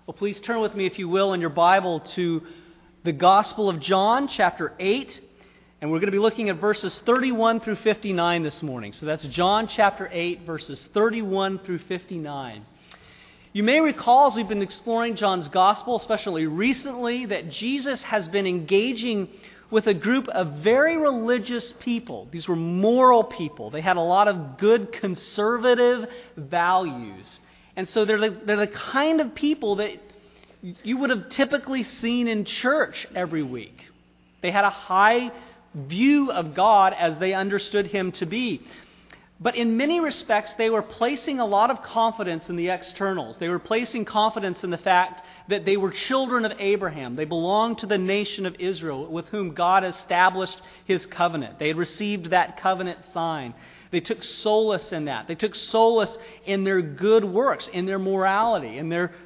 Well, please turn with me, if you will, in your Bible to the Gospel of John, chapter 8. And we're going to be looking at verses 31 through 59 this morning. So that's John chapter 8, verses 31 through 59. You may recall, as we've been exploring John's Gospel, especially recently, that Jesus has been engaging with a group of very religious people. These were moral people. They had a lot of good conservative values. And so they're the kind of people that you would have typically seen in church every week. They had a high view of God as they understood Him to be. But in many respects, they were placing a lot of confidence in the externals. They were placing confidence in the fact that they were children of Abraham. They belonged to the nation of Israel, with whom God established His covenant. They had received that covenant sign. They took solace in that. They took solace in their good works, in their morality, in their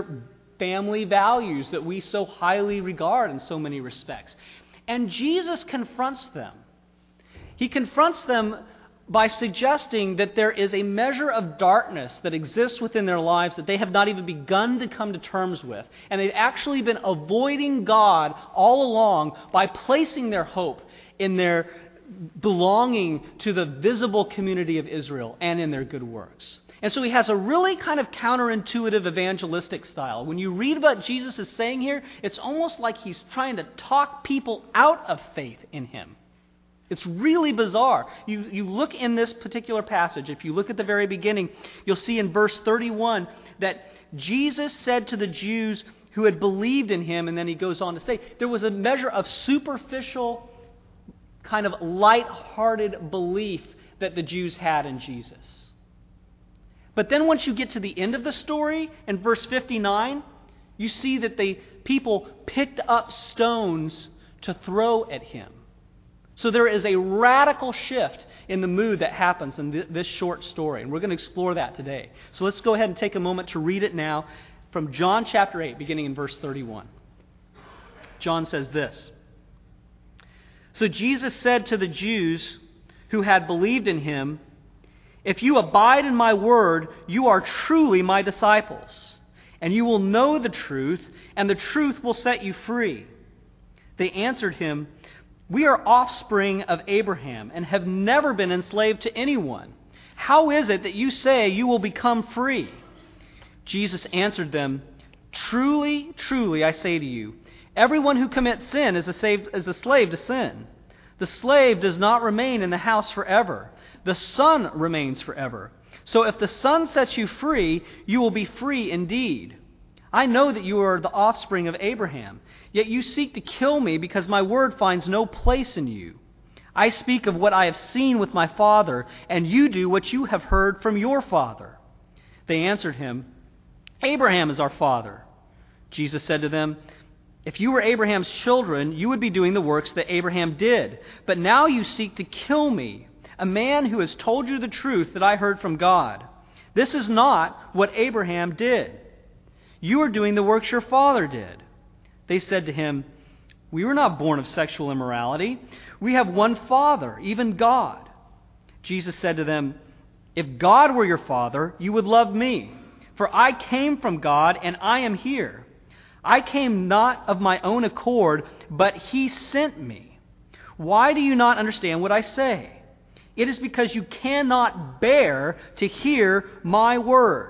family values that we so highly regard in so many respects. And Jesus confronts them. He confronts them by suggesting that there is a measure of darkness that exists within their lives that they have not even begun to come to terms with. And they've actually been avoiding God all along by placing their hope in their belonging to the visible community of Israel and in their good works. And so he has a really kind of counterintuitive evangelistic style. When you read what Jesus is saying here, it's almost like he's trying to talk people out of faith in Him. It's really bizarre. You look in this particular passage, if you look at the very beginning, you'll see in verse 31 that Jesus said to the Jews who had believed in Him, and then he goes on to say, there was a measure of superficial, kind of light-hearted belief that the Jews had in Jesus. But then once you get to the end of the story, in verse 59, you see that the people picked up stones to throw at Him. So there is a radical shift in the mood that happens in this short story, and we're going to explore that today. So let's go ahead and take a moment to read it now from John chapter 8, beginning in verse 31. John says this: So Jesus said to the Jews who had believed in Him, "If you abide in my word, you are truly my disciples, and you will know the truth, and the truth will set you free." They answered Him, "We are offspring of Abraham and have never been enslaved to anyone. How is it that you say you will become free?" Jesus answered them, "Truly, truly, I say to you, everyone who commits sin is a slave to sin. The slave does not remain in the house forever. The Son remains forever. So if the Son sets you free, you will be free indeed. I know that you are the offspring of Abraham, yet you seek to kill me because my word finds no place in you. I speak of what I have seen with my Father, and you do what you have heard from your father." They answered Him, "Abraham is our father." Jesus said to them, "If you were Abraham's children, you would be doing the works that Abraham did. But now you seek to kill me, a man who has told you the truth that I heard from God. This is not what Abraham did. You are doing the works your father did." They said to Him, "We were not born of sexual immorality. We have one Father, even God." Jesus said to them, "If God were your Father, you would love me, for I came from God and I am here. I came not of my own accord, but He sent me. Why do you not understand what I say? It is because you cannot bear to hear my word.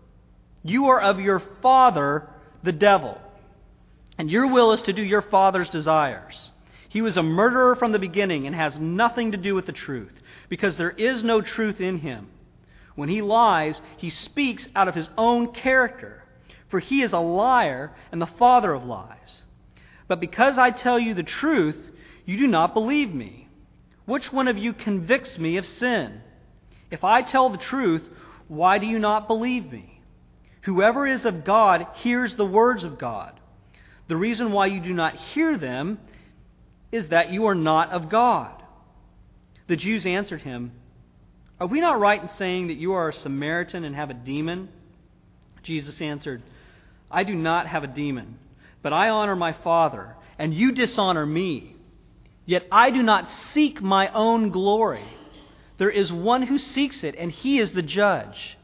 You are of your father, the devil, and your will is to do your father's desires. He was a murderer from the beginning and has nothing to do with the truth, because there is no truth in him. When he lies, he speaks out of his own character, for he is a liar and the father of lies. But because I tell you the truth, you do not believe me. Which one of you convicts me of sin? If I tell the truth, why do you not believe me? Whoever is of God hears the words of God. The reason why you do not hear them is that you are not of God." The Jews answered Him, "Are we not right in saying that you are a Samaritan and have a demon?" Jesus answered, "I do not have a demon, but I honor my Father, and you dishonor me. Yet I do not seek my own glory. There is one who seeks it, and He is the judge.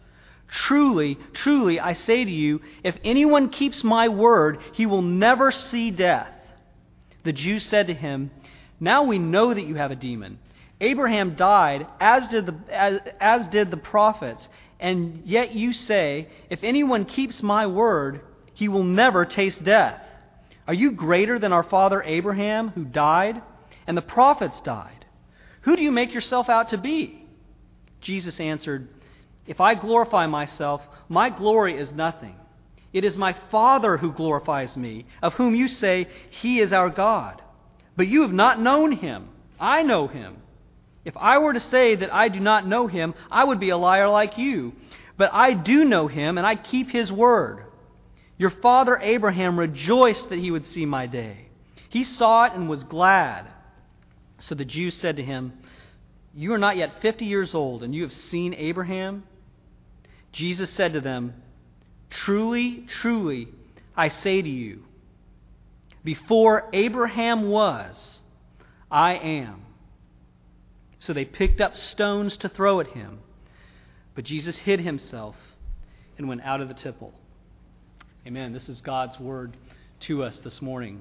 Truly, truly, I say to you, if anyone keeps my word, he will never see death." The Jews said to him, "Now we know that you have a demon. Abraham died, as did the prophets, and yet you say, if anyone keeps my word, he will never taste death. Are you greater than our father Abraham, who died? And the prophets died. Who do you make yourself out to be?" Jesus answered, "If I glorify myself, my glory is nothing. It is my Father who glorifies me, of whom you say he is our God. But you have not known him. I know him. If I were to say that I do not know him, I would be a liar like you. But I do know him, and I keep his word. Your father Abraham rejoiced that he would see my day. He saw it and was glad." So the Jews said to him, "You are not yet 50 years old, and you have seen Abraham?" Jesus said to them, "Truly, truly, I say to you, before Abraham was, I am." So they picked up stones to throw at him. But Jesus hid himself and went out of the temple. Amen. This is God's word to us this morning.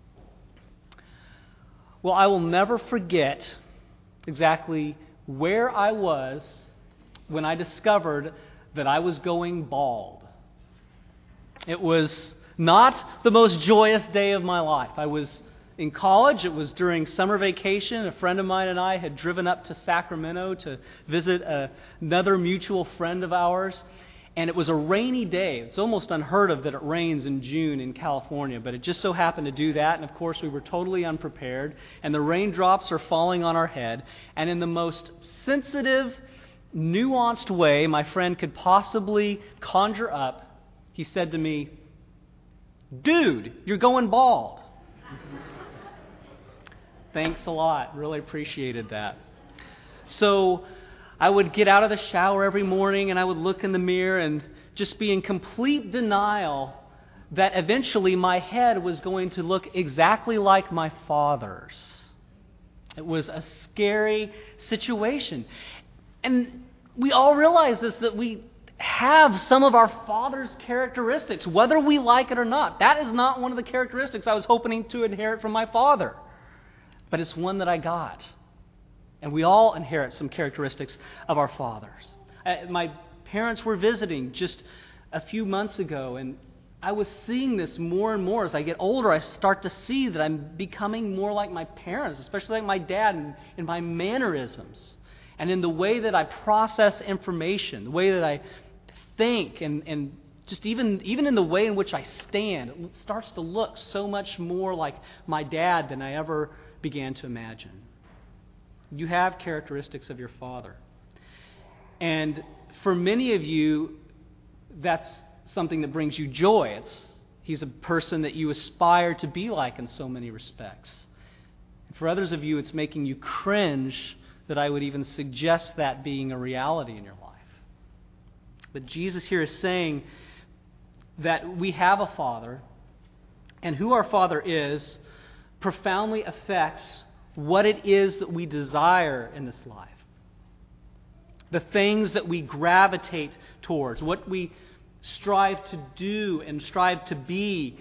Well, I will never forget exactly where I was when I discovered that I was going bald. It was not the most joyous day of my life. I was in college. It was during summer vacation. A friend of mine and I had driven up to Sacramento to visit another mutual friend of ours. And it was a rainy day. It's almost unheard of that it rains in June in California, but it just so happened to do that. And of course, we were totally unprepared. And the raindrops are falling on our head. And in the most sensitive, nuanced way my friend could possibly conjure up, he said to me, "Dude, you're going bald." Thanks a lot. Really appreciated that. So I would get out of the shower every morning and I would look in the mirror and just be in complete denial that eventually my head was going to look exactly like my father's. It was a scary situation. And we all realize this, that we have some of our father's characteristics, whether we like it or not. That is not one of the characteristics I was hoping to inherit from my father. But it's one that I got. And we all inherit some characteristics of our fathers. My parents were visiting just a few months ago, and I was seeing this more and more. As I get older, I start to see that I'm becoming more like my parents, especially like my dad in my mannerisms and in the way that I process information, the way that I think, and just even in the way in which I stand. It starts to look so much more like my dad than I ever began to imagine. You have characteristics of your father. And for many of you, that's something that brings you joy. He's a person that you aspire to be like in so many respects. And for others of you, it's making you cringe that I would even suggest that being a reality in your life. But Jesus here is saying that we have a Father, and who our Father is profoundly affects what it is that we desire in this life. The things that we gravitate towards, what we strive to do and strive to be.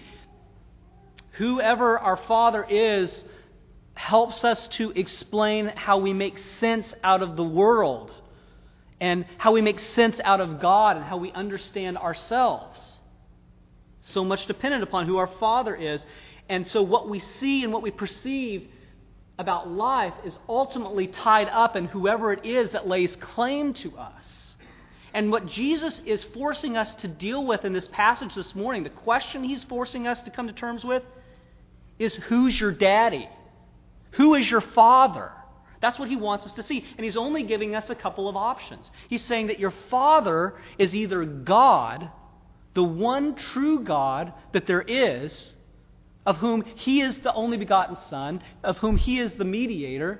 Whoever our Father is helps us to explain how we make sense out of the world and how we make sense out of God and how we understand ourselves. So much dependent upon who our Father is. And so what we see and what we perceive about life is ultimately tied up in whoever it is that lays claim to us. And what Jesus is forcing us to deal with in this passage this morning, the question he's forcing us to come to terms with, is who's your daddy? Who is your father? That's what he wants us to see. And he's only giving us a couple of options. He's saying that your father is either God, the one true God that there is, of whom he is the only begotten Son, of whom he is the mediator,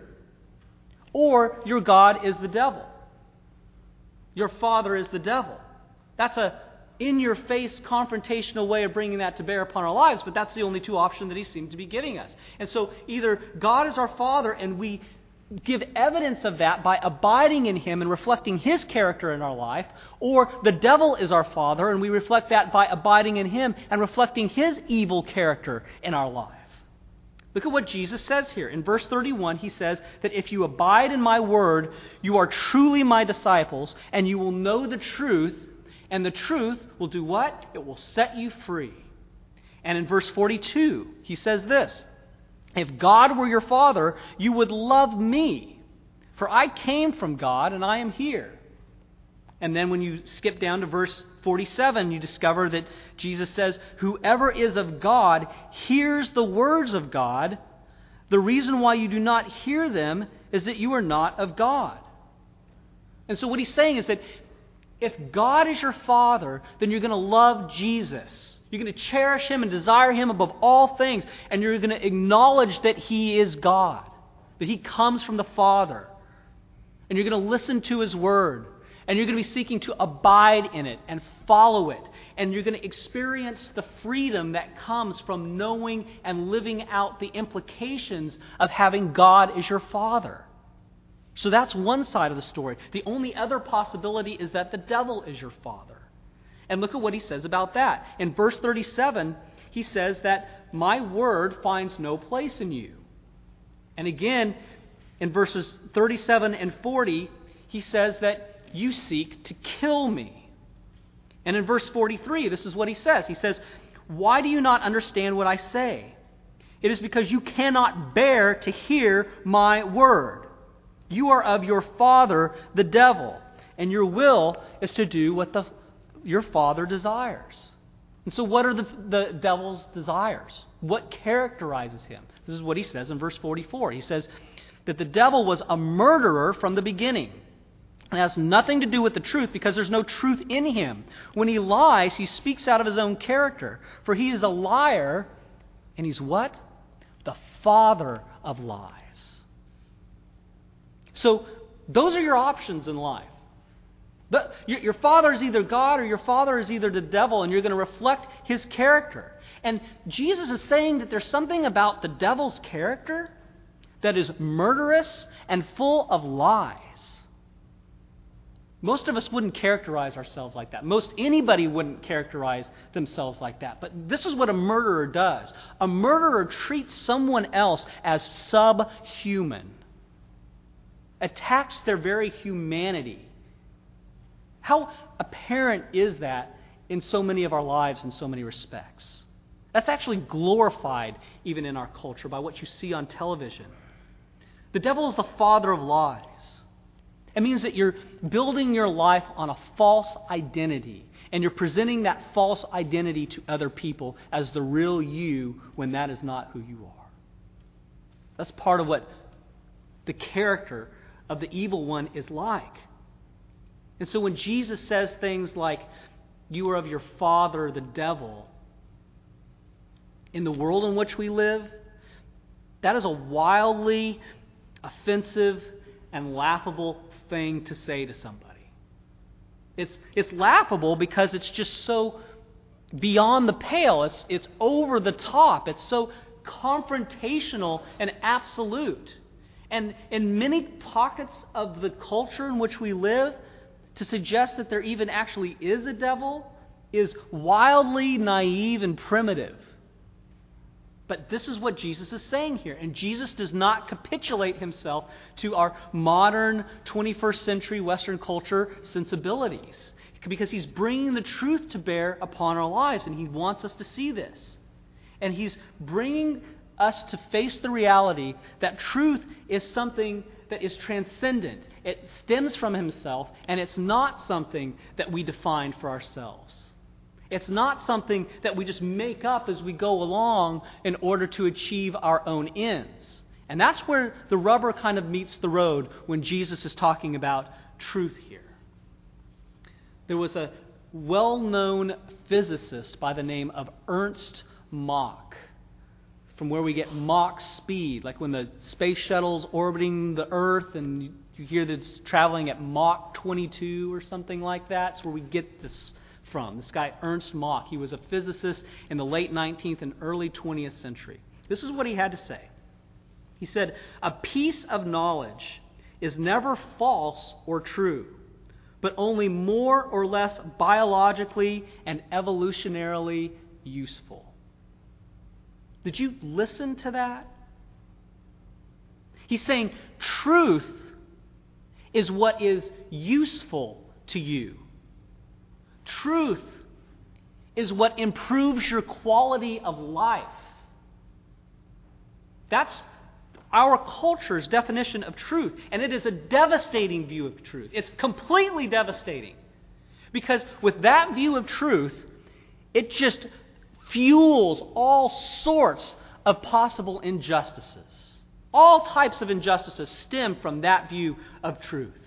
or your God is the devil. Your father is the devil. That's a in-your-face confrontational way of bringing that to bear upon our lives, but that's the only two options that he seems to be giving us. And so either God is our Father and we give evidence of that by abiding in Him and reflecting His character in our life, or the devil is our father and we reflect that by abiding in Him and reflecting His evil character in our life. Look at what Jesus says here. In verse 31, He says that if you abide in my word, you are truly my disciples, and you will know the truth, and the truth will do what? It will set you free. And in verse 42, He says this, if God were your Father, you would love me, for I came from God and I am here. And then when you skip down to verse 47, you discover that Jesus says, whoever is of God hears the words of God. The reason why you do not hear them is that you are not of God. And so what He's saying is that if God is your Father, then you're going to love Jesus. You're going to cherish Him and desire Him above all things. And you're going to acknowledge that He is God, that He comes from the Father. And you're going to listen to His Word. And you're going to be seeking to abide in it and follow it. And you're going to experience the freedom that comes from knowing and living out the implications of having God as your Father. So that's one side of the story. The only other possibility is that the devil is your father. And look at what he says about that. In verse 37, he says that my word finds no place in you. And again, in verses 37 and 40, he says that you seek to kill me. And in verse 43, this is what he says. He says, why do you not understand what I say? It is because you cannot bear to hear my word. You are of your father, the devil, and your will is to do what your father desires. And so what are the devil's desires? What characterizes him? This is what he says in verse 44. He says that the devil was a murderer from the beginning. It has nothing to do with the truth because there's no truth in him. When he lies, he speaks out of his own character. For he is a liar, and he's what? The father of lies. So those are your options in life. Your father is either God or your father is either the devil, and you're going to reflect his character. And Jesus is saying that there's something about the devil's character that is murderous and full of lies. Most of us wouldn't characterize ourselves like that. Most anybody wouldn't characterize themselves like that. But this is what a murderer does. A murderer treats someone else as subhuman, attacks their very humanity. How apparent is that in so many of our lives in so many respects? That's actually glorified even in our culture by what you see on television. The devil is the father of lies. It means that you're building your life on a false identity, and you're presenting that false identity to other people as the real you when that is not who you are. That's part of what the character of the evil one is like. And so when Jesus says things like, you are of your father, the devil, in the world in which we live, that is a wildly offensive and laughable thing to say to somebody. It's laughable because it's just so beyond the pale. It's over the top. It's so confrontational and absolute. And in many pockets of the culture in which we live, to suggest that there even actually is a devil is wildly naive and primitive. But this is what Jesus is saying here. And Jesus does not capitulate himself to our modern 21st century Western culture sensibilities, because he's bringing the truth to bear upon our lives, and he wants us to see this. And he's bringing us to face the reality that truth is something that is transcendent. It stems from himself, and it's not something that we define for ourselves. It's not something that we just make up as we go along in order to achieve our own ends. And that's where the rubber kind of meets the road when Jesus is talking about truth here. There was a well-known physicist by the name of Ernst Mach, from where we get Mach speed, like when the space shuttle's orbiting the Earth and you hear that it's traveling at Mach 22 or something like that. That's where we get this from. This guy, Ernst Mach, he was a physicist in the late 19th and early 20th century. This is what he had to say. He said, "A piece of knowledge is never false or true, but only more or less biologically and evolutionarily useful." Did you listen to that? He's saying truth is what is useful to you. Truth is what improves your quality of life. That's our culture's definition of truth, and it is a devastating view of truth. It's completely devastating. Because with that view of truth, it just fuels all sorts of possible injustices. All types of injustices stem from that view of truth.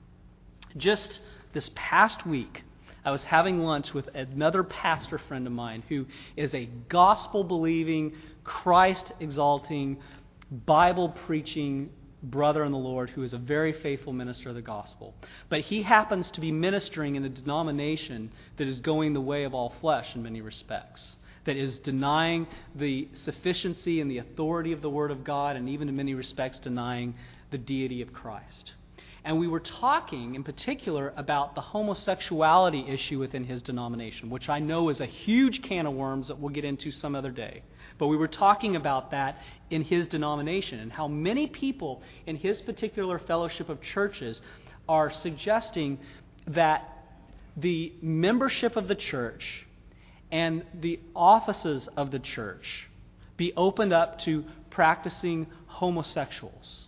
Just this past week, I was having lunch with another pastor friend of mine who is a gospel-believing, Christ-exalting, Bible-preaching brother in the Lord who is a very faithful minister of the gospel. But he happens to be ministering in a denomination that is going the way of all flesh in many respects, that is denying the sufficiency and the authority of the Word of God, and even in many respects denying the deity of Christ. And we were talking in particular about the homosexuality issue within his denomination, which I know is a huge can of worms that we'll get into some other day. But we were talking about that in his denomination and how many people in his particular fellowship of churches are suggesting that the membership of the church and the offices of the church be opened up to practicing homosexuals.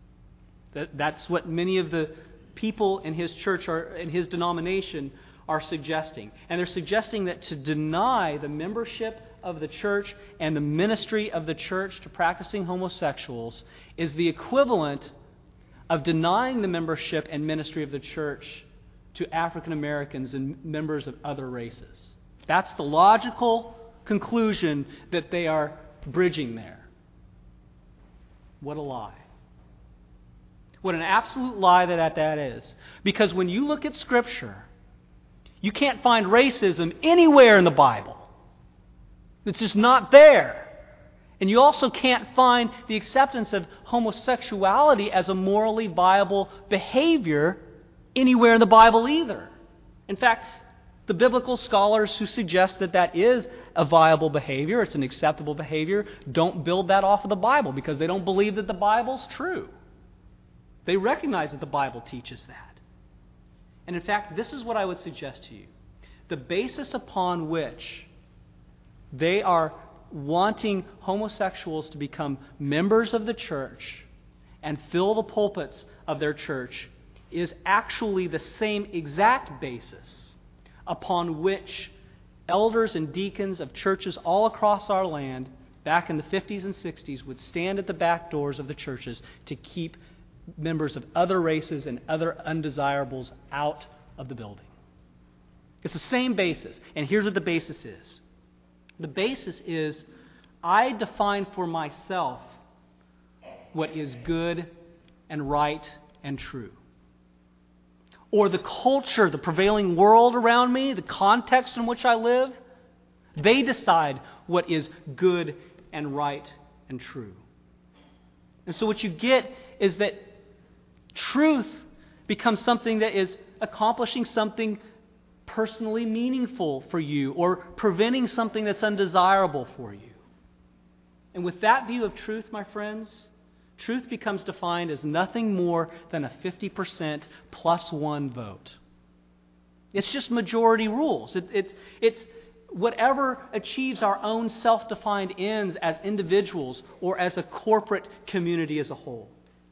That's what many of the people in his church or in his denomination are suggesting. And they're suggesting that to deny the membership of the church and the ministry of the church to practicing homosexuals is the equivalent of denying the membership and ministry of the church to African Americans and members of other races. That's the logical conclusion that they are bridging there. What a lie. What an absolute lie that is. Because when you look at Scripture, you can't find racism anywhere in the Bible. It's just not there. And you also can't find the acceptance of homosexuality as a morally viable behavior anywhere in the Bible either. In fact, the biblical scholars who suggest that that is a viable behavior, it's an acceptable behavior, don't build that off of the Bible because they don't believe that the Bible's true. They recognize that the Bible teaches that. And in fact, this is what I would suggest to you. The basis upon which they are wanting homosexuals to become members of the church and fill the pulpits of their church is actually the same exact basis upon which elders and deacons of churches all across our land back in the 50s and 60s would stand at the back doors of the churches to keep members of other races and other undesirables out of the building. It's the same basis. And here's what the basis is. The basis is I define for myself what is good and right and true. Or the culture, the prevailing world around me, the context in which I live, they decide what is good and right and true. And so what you get is that truth becomes something that is accomplishing something personally meaningful for you or preventing something that's undesirable for you. And with that view of truth, my friends, truth becomes defined as nothing more than a 50% plus one vote. It's just majority rules. It's whatever achieves our own self-defined ends as individuals or as a corporate community as a whole.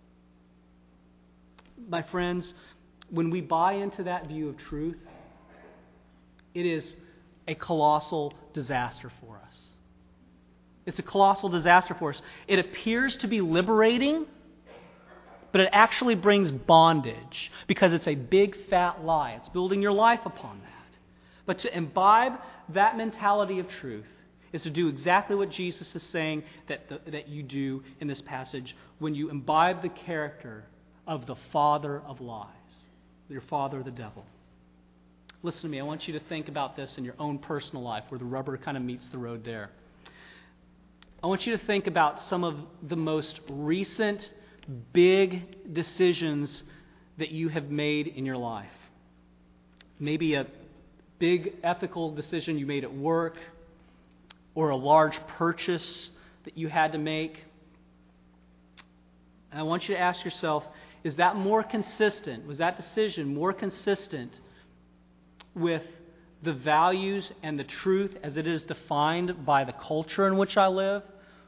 My friends, when we buy into that view of truth, it is a colossal disaster for us. It's a colossal disaster for us. It appears to be liberating, but it actually brings bondage because it's a big fat lie. It's building your life upon that. But to imbibe that mentality of truth is to do exactly what Jesus is saying that you do in this passage when you imbibe the character of the father of lies, your father, the devil. Listen to me. I want you to think about this in your own personal life where the rubber kind of meets the road there. I want you to think about some of the most recent big decisions that you have made in your life. Maybe a big ethical decision you made at work, or a large purchase that you had to make. And I want you to ask yourself, is that more consistent? Was that decision more consistent with the values and the truth as it is defined by the culture in which I live?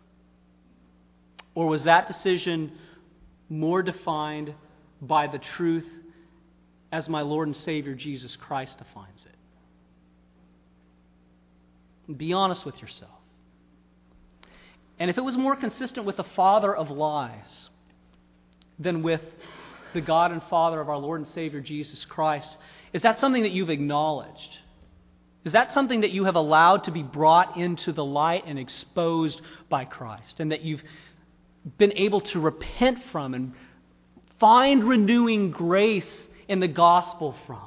Or was that decision more defined by the truth as my Lord and Savior Jesus Christ defines it? Be honest with yourself. And if it was more consistent with the father of lies than with the God and Father of our Lord and Savior Jesus Christ, is that something that you've acknowledged? Is that something that you have allowed to be brought into the light and exposed by Christ, and that you've been able to repent from and find renewing grace in the gospel from,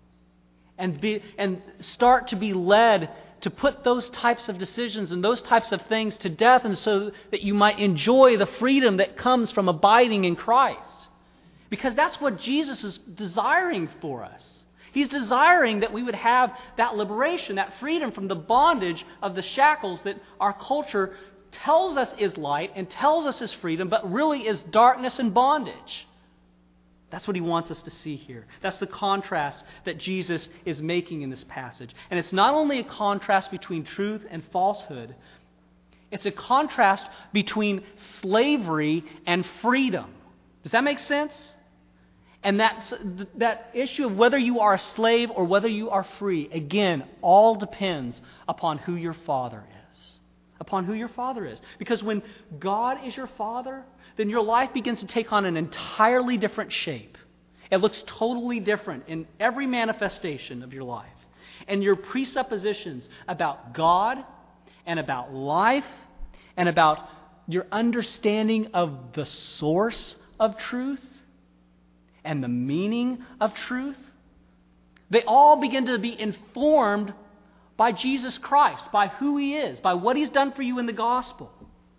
and start to be led to put those types of decisions and those types of things to death, and so that you might enjoy the freedom that comes from abiding in Christ? Because that's what Jesus is desiring for us. He's desiring that we would have that liberation, that freedom from the bondage of the shackles that our culture tells us is light and tells us is freedom, but really is darkness and bondage. That's what he wants us to see here. That's the contrast that Jesus is making in this passage. And it's not only a contrast between truth and falsehood, it's a contrast between slavery and freedom. Does that make sense? And that issue of whether you are a slave or whether you are free, again, all depends upon who your Father is. Upon who your Father is. Because when God is your Father, then your life begins to take on an entirely different shape. It looks totally different in every manifestation of your life. And your presuppositions about God and about life and about your understanding of the source of truth and the meaning of truth, they all begin to be informed by Jesus Christ, by who He is, by what He's done for you in the gospel.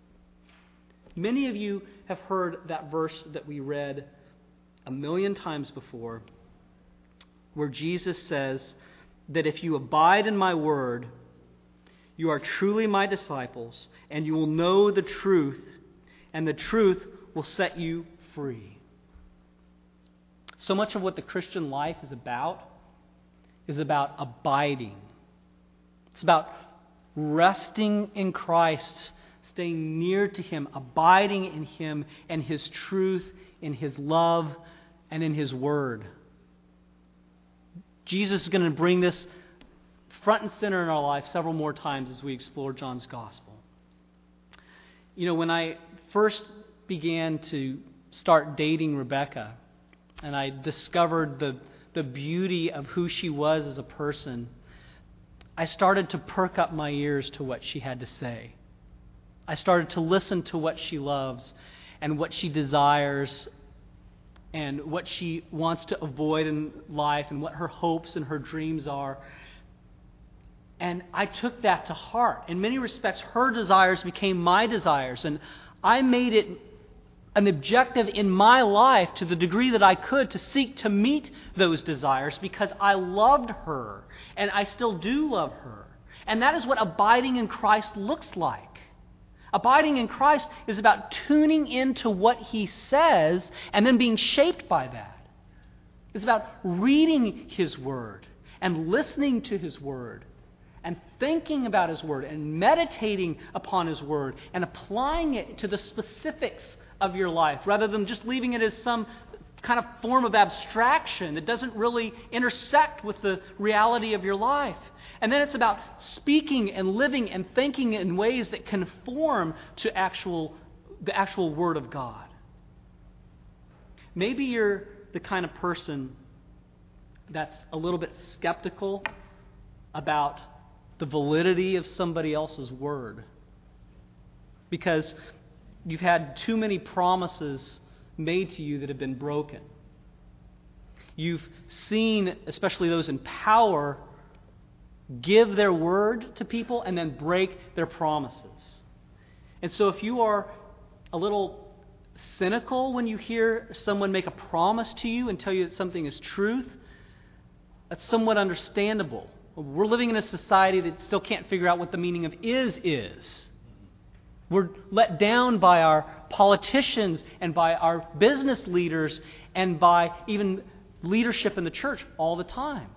Many of you have heard that verse that we read a million times before, where Jesus says that if you abide in my word, you are truly my disciples, and you will know the truth, and the truth will set you free. So much of what the Christian life is about abiding. It's about resting in Christ, staying near to Him, abiding in Him and His truth, in His love, and in His Word. Jesus is going to bring this front and center in our life several more times as we explore John's Gospel. You know, when I first began to start dating Rebecca, and I discovered the beauty of who she was as a person, I started to perk up my ears to what she had to say. I started to listen to what she loves and what she desires and what she wants to avoid in life and what her hopes and her dreams are. And I took that to heart. In many respects, her desires became my desires, and I made it an objective in my life to the degree that I could to seek to meet those desires, because I loved her and I still do love her. And that is what abiding in Christ looks like. Abiding in Christ is about tuning into what He says and then being shaped by that. It's about reading His Word and listening to His Word and thinking about His Word and meditating upon His Word and applying it to the specifics of your life, rather than just leaving it as some kind of form of abstraction that doesn't really intersect with the reality of your life. And then it's about speaking and living and thinking in ways that conform to the actual Word of God. Maybe you're the kind of person that's a little bit skeptical about the validity of somebody else's word, because you've had too many promises made to you that have been broken. You've seen, especially those in power, give their word to people and then break their promises. And so if you are a little cynical when you hear someone make a promise to you and tell you that something is truth, that's somewhat understandable. We're living in a society that still can't figure out what the meaning of is. We're let down by our politicians and by our business leaders and by even leadership in the church all the time.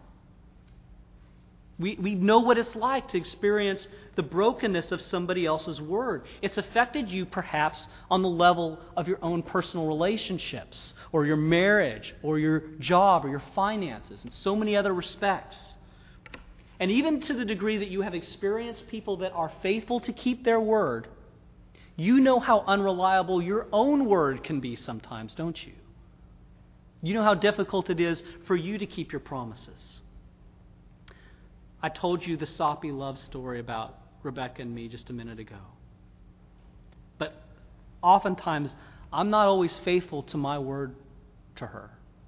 We know what it's like to experience the brokenness of somebody else's word. It's affected you perhaps on the level of your own personal relationships or your marriage or your job or your finances and so many other respects. And even to the degree that you have experienced people that are faithful to keep their word, you know how unreliable your own word can be sometimes, don't you? You know how difficult it is for you to keep your promises. I told you the soppy love story about Rebecca and me just a minute ago. But oftentimes, I'm not always faithful to my word to her.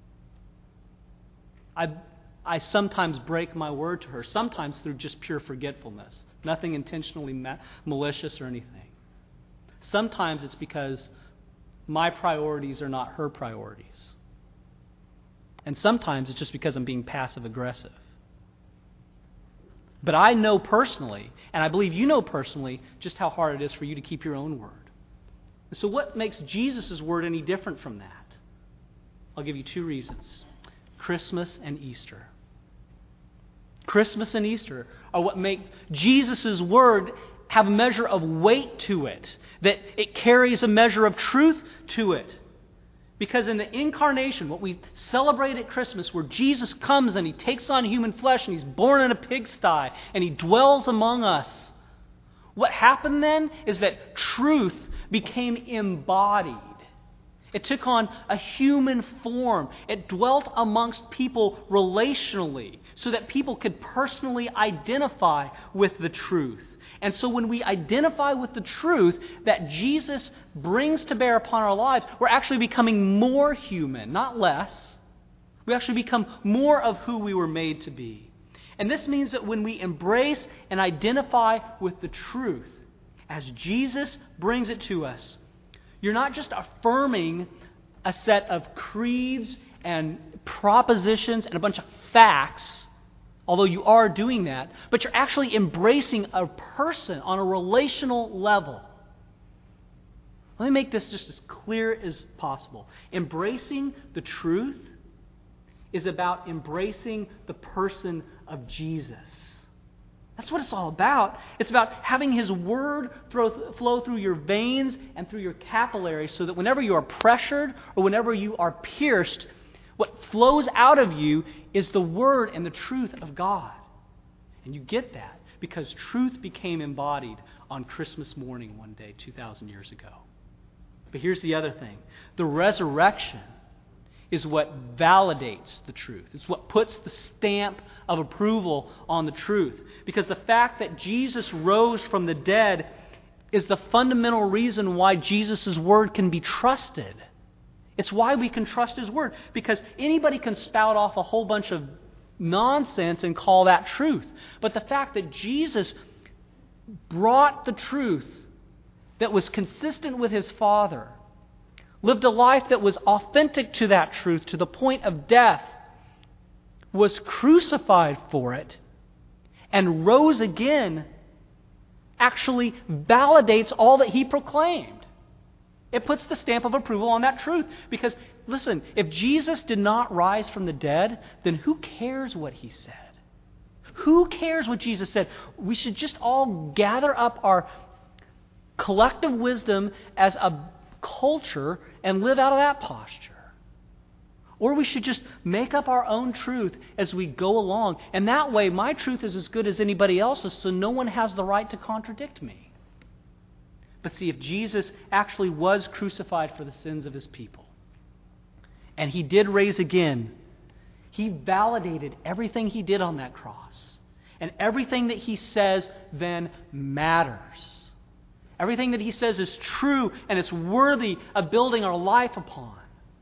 I sometimes break my word to her, sometimes through just pure forgetfulness, nothing intentionally malicious or anything. Sometimes it's because my priorities are not her priorities. And sometimes it's just because I'm being passive-aggressive. But I know personally, and I believe you know personally, just how hard it is for you to keep your own word. So what makes Jesus' word any different from that? I'll give you two reasons. Christmas and Easter. Christmas and Easter are what make Jesus' word have a measure of weight to it, that it carries a measure of truth to it. Because in the incarnation, what we celebrate at Christmas, where Jesus comes and He takes on human flesh and He's born in a pigsty and He dwells among us, what happened then is that truth became embodied. It took on a human form. It dwelt amongst people relationally so that people could personally identify with the truth. And so when we identify with the truth that Jesus brings to bear upon our lives, we're actually becoming more human, not less. We actually become more of who we were made to be. And this means that when we embrace and identify with the truth, as Jesus brings it to us, you're not just affirming a set of creeds and propositions and a bunch of facts, although you are doing that, but you're actually embracing a person on a relational level. Let me make this just as clear as possible. Embracing the truth is about embracing the person of Jesus. That's what it's all about. It's about having His Word flow through your veins and through your capillaries so that whenever you are pressured or whenever you are pierced, what flows out of you is the Word and the truth of God. And you get that because truth became embodied on Christmas morning one day 2,000 years ago. But here's the other thing. The resurrection is what validates the truth. It's what puts the stamp of approval on the truth. Because the fact that Jesus rose from the dead is the fundamental reason why Jesus' word can be trusted. It's why we can trust His word. Because anybody can spout off a whole bunch of nonsense and call that truth. But the fact that Jesus brought the truth that was consistent with His Father, lived a life that was authentic to that truth to the point of death, was crucified for it, and rose again, actually validates all that He proclaimed. It puts the stamp of approval on that truth. Because, listen, if Jesus did not rise from the dead, then who cares what He said? Who cares what Jesus said? We should just all gather up our collective wisdom as a culture and live out of that posture. Or we should just make up our own truth as we go along. And that way, my truth is as good as anybody else's, so no one has the right to contradict me. But see, if Jesus actually was crucified for the sins of His people, and He did rise again, He validated everything He did on that cross. And everything that He says then matters. Everything that He says is true and it's worthy of building our life upon.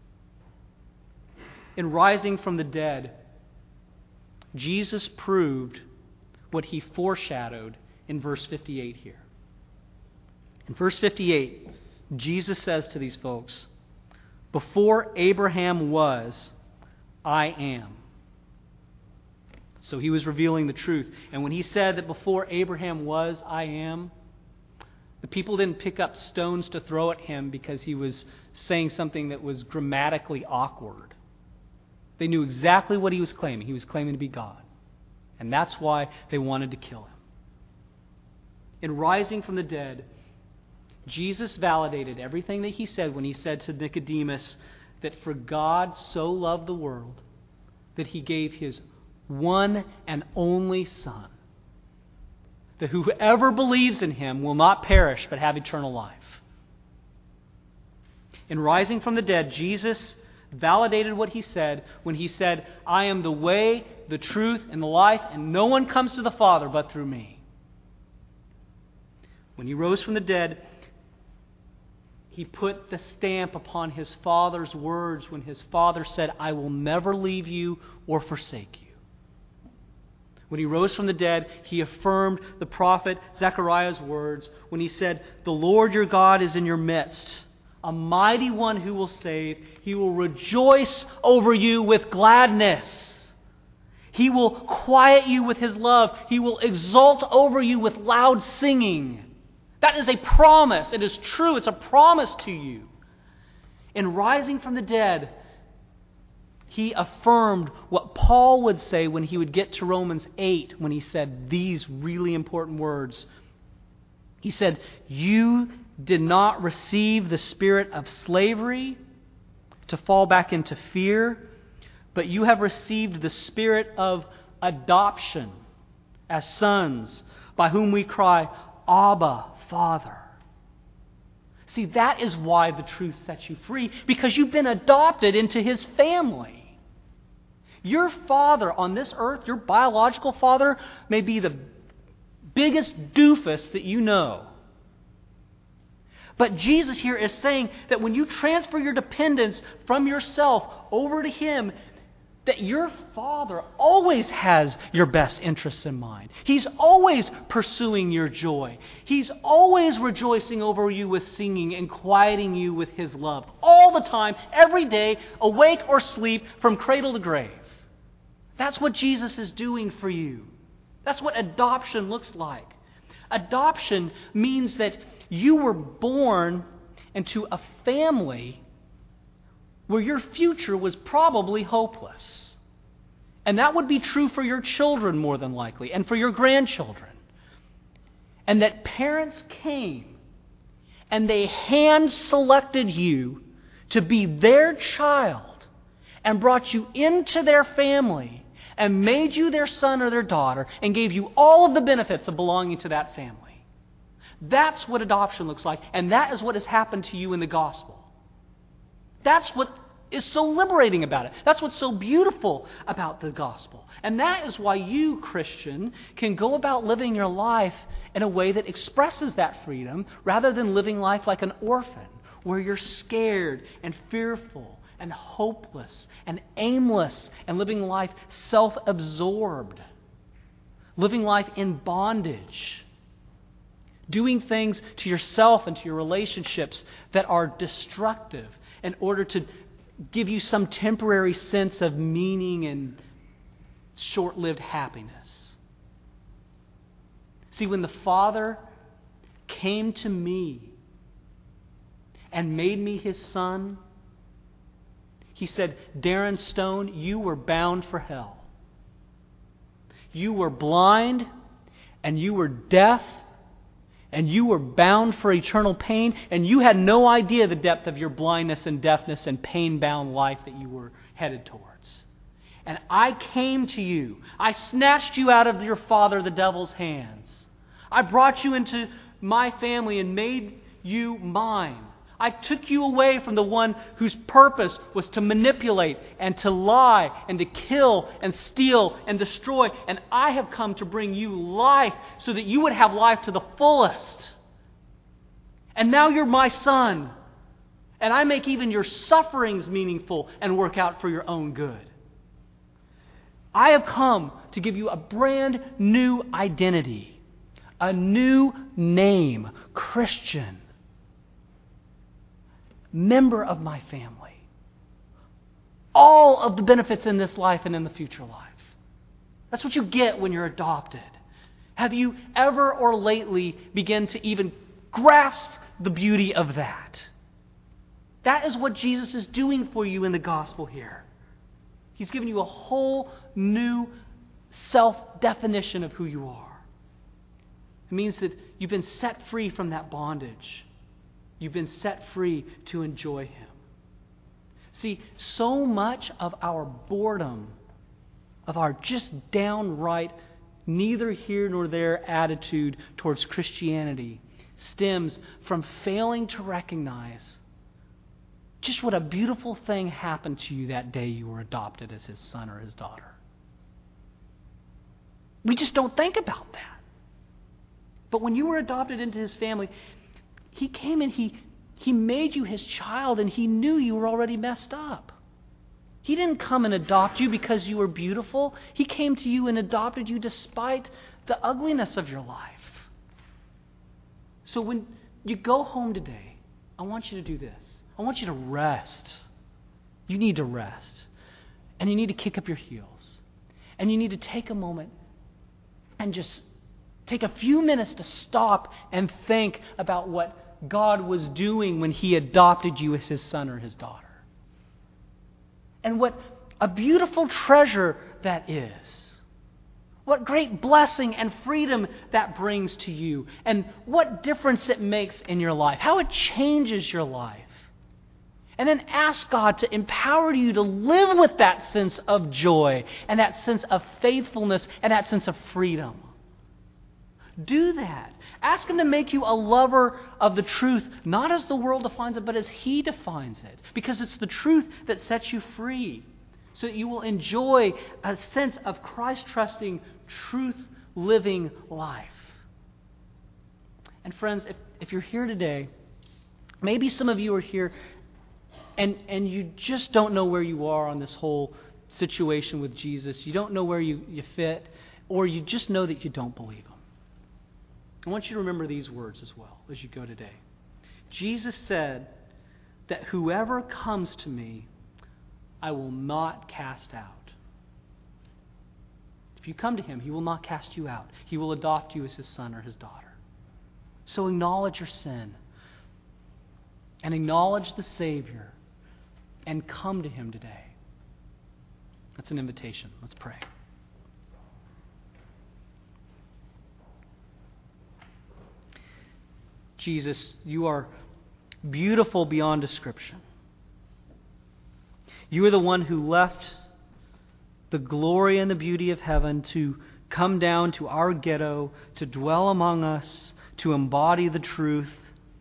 In rising from the dead, Jesus proved what He foreshadowed in verse 58 here. In verse 58, Jesus says to these folks, "Before Abraham was, I am." So he was revealing the truth. And when he said that before Abraham was, I am, the people didn't pick up stones to throw at him because he was saying something that was grammatically awkward. They knew exactly what he was claiming. He was claiming to be God. And that's why they wanted to kill him. In rising from the dead, Jesus validated everything that he said when he said to Nicodemus that for God so loved the world that he gave his one and only Son, that whoever believes in him will not perish but have eternal life. In rising from the dead, Jesus validated what he said when he said, I am the way, the truth, and the life, and no one comes to the Father but through me. When he rose from the dead, he put the stamp upon his Father's words when his Father said, I will never leave you or forsake you. When he rose from the dead, he affirmed the prophet Zechariah's words when he said, the Lord your God is in your midst, a mighty one who will save. He will rejoice over you with gladness. He will quiet you with his love. He will exult over you with loud singing. That is a promise. It is true. It's a promise to you. In rising from the dead, he affirmed what Paul would say when he would get to Romans 8, when he said these really important words. He said, you did not receive the spirit of slavery to fall back into fear, but you have received the spirit of adoption as sons, by whom we cry, Abba, Father. See, that is why the truth sets you free, because you've been adopted into his family. Your father on this earth, your biological father, may be the biggest doofus that you know. But Jesus here is saying that when you transfer your dependence from yourself over to him, that your Father always has your best interests in mind. He's always pursuing your joy. He's always rejoicing over you with singing and quieting you with his love. All the time, every day, awake or asleep, from cradle to grave. That's what Jesus is doing for you. That's what adoption looks like. Adoption means that you were born into a family where your future was probably hopeless. And that would be true for your children more than likely, and for your grandchildren. And that parents came and they hand-selected you to be their child and brought you into their family and made you their son or their daughter and gave you all of the benefits of belonging to that family. That's what adoption looks like, and that is what has happened to you in the gospel. That's what is so liberating about it. That's what's so beautiful about the gospel. And that is why you, Christian, can go about living your life in a way that expresses that freedom rather than living life like an orphan, where you're scared and fearful and hopeless and aimless and living life self-absorbed, living life in bondage, doing things to yourself and to your relationships that are destructive in order to give you some temporary sense of meaning and short-lived happiness. See, when the Father came to me and made me his son, he said, Darren Stone, you were bound for hell. You were blind and you were deaf and you were bound for eternal pain, and you had no idea the depth of your blindness and deafness and pain-bound life that you were headed towards. And I came to you. I snatched you out of your father, the devil's hands. I brought you into my family and made you mine. I took you away from the one whose purpose was to manipulate and to lie and to kill and steal and destroy. And I have come to bring you life so that you would have life to the fullest. And now you're my son. And I make even your sufferings meaningful and work out for your own good. I have come to give you a brand new identity, a new name, Christian. member of my family. All of the benefits in this life and in the future life. That's what you get when you're adopted. Have you ever or lately begun to even grasp the beauty of that? That is what Jesus is doing for you in the gospel here. He's given you a whole new self-definition of who you are. It means that you've been set free from that bondage. You've been set free to enjoy Him. See, so much of our boredom, of our just downright neither here nor there attitude towards Christianity stems from failing to recognize just what a beautiful thing happened to you that day you were adopted as His son or His daughter. We just don't think about that. But when you were adopted into His family, He came and He made you His child, and He knew you were already messed up. He didn't come and adopt you because you were beautiful. He came to you and adopted you despite the ugliness of your life. So when you go home today, I want you to do this. I want you to rest. You need to rest. And you need to kick up your heels. And you need to take a moment and just take a few minutes to stop and think about what God was doing when He adopted you as His son or His daughter. And what a beautiful treasure that is. What great blessing and freedom that brings to you. And what difference it makes in your life. How it changes your life. And then ask God to empower you to live with that sense of joy and that sense of faithfulness and that sense of freedom. Do that. Ask Him to make you a lover of the truth, not as the world defines it, but as He defines it. Because it's the truth that sets you free. So that you will enjoy a sense of Christ-trusting, truth-living life. And friends, if you're here today, maybe some of you are here and you just don't know where you are on this whole situation with Jesus. You don't know where you fit, or you just know that you don't believe Him. I want you to remember these words as well as you go today. Jesus said that whoever comes to me, I will not cast out. If you come to Him, He will not cast you out. He will adopt you as His son or His daughter. So acknowledge your sin and acknowledge the Savior and come to Him today. That's an invitation. Let's pray. Jesus, You are beautiful beyond description. You are the one who left the glory and the beauty of heaven to come down to our ghetto, to dwell among us, to embody the truth,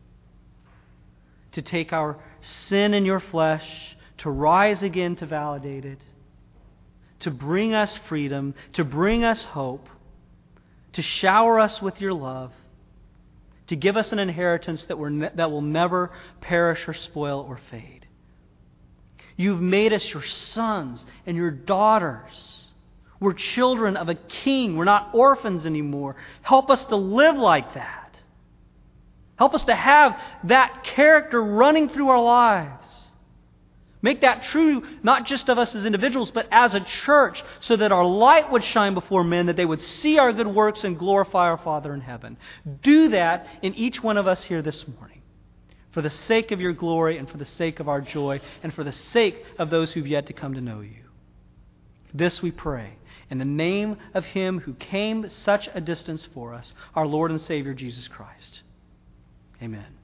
to take our sin in Your flesh, to rise again to validate it, to bring us freedom, to bring us hope, to shower us with Your love, to give us an inheritance that will never perish or spoil or fade. You've made us Your sons and Your daughters. We're children of a king. We're not orphans anymore. Help us to live like that. Help us to have that character running through our lives. Make that true not just of us as individuals, but as a church, so that our light would shine before men, that they would see our good works and glorify our Father in heaven. Do that in each one of us here this morning, for the sake of Your glory and for the sake of our joy and for the sake of those who've yet to come to know You. This we pray in the name of Him who came such a distance for us, our Lord and Savior Jesus Christ. Amen.